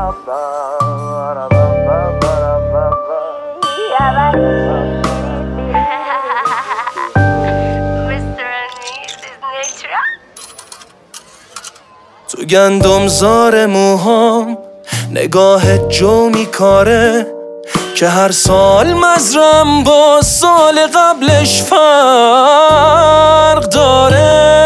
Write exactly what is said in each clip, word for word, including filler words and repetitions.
تو گندم زار موهام نگاه جو میکاره که هر سال مزرم با سال قبلش فرق داره.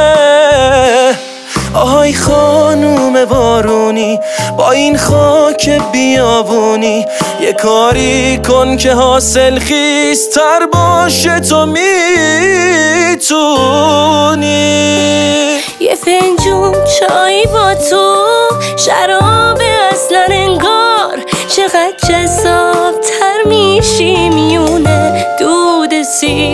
آهای خانوم بارونی با این خاک بیابونی، یه کاری کن که حاصل خیزتر باشه، تو میتونی. یه فنجون چای با تو، شراب اصلا انگار، چقدر جذاب‌تر میشی میونه دود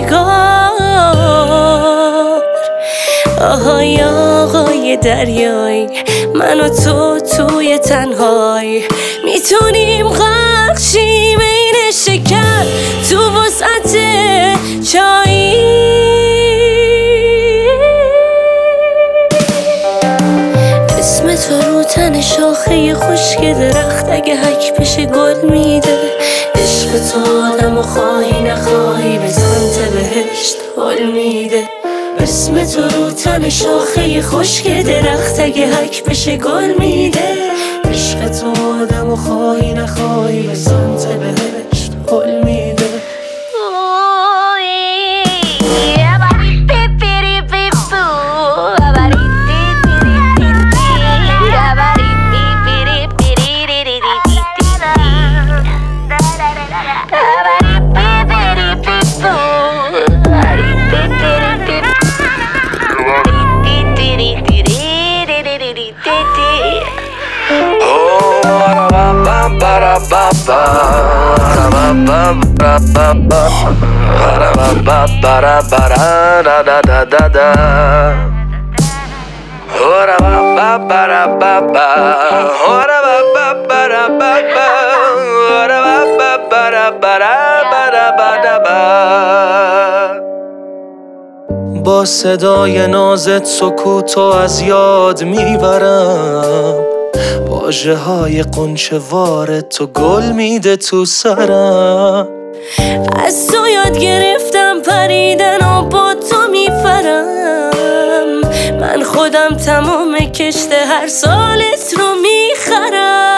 سیگار. آهای آقای دریایی، من و تو توی تنهایی، میتونیم غرق شیم این شکر تو وسعت چایی. اسم تو رو تن شاخه خشک درخت، اگه حک بشه گل میده. عشق تو آدم و خواهی نخواهی به سمت بهشت حل میده. اسم تو رو تن شاخه خشک درخت، اگه حک بشه گل میده. عشق تو آدم و خواهی نخواهی به سمت بهشت حل میده. با صدای نازت سکوتو از یاد میبرم، واژه های قنچه وار تو گل میده تو سرم. از تو یاد گرفتم پریدن و با تو میفرم، من خودم تمام کشت هر سالت رو میخرم.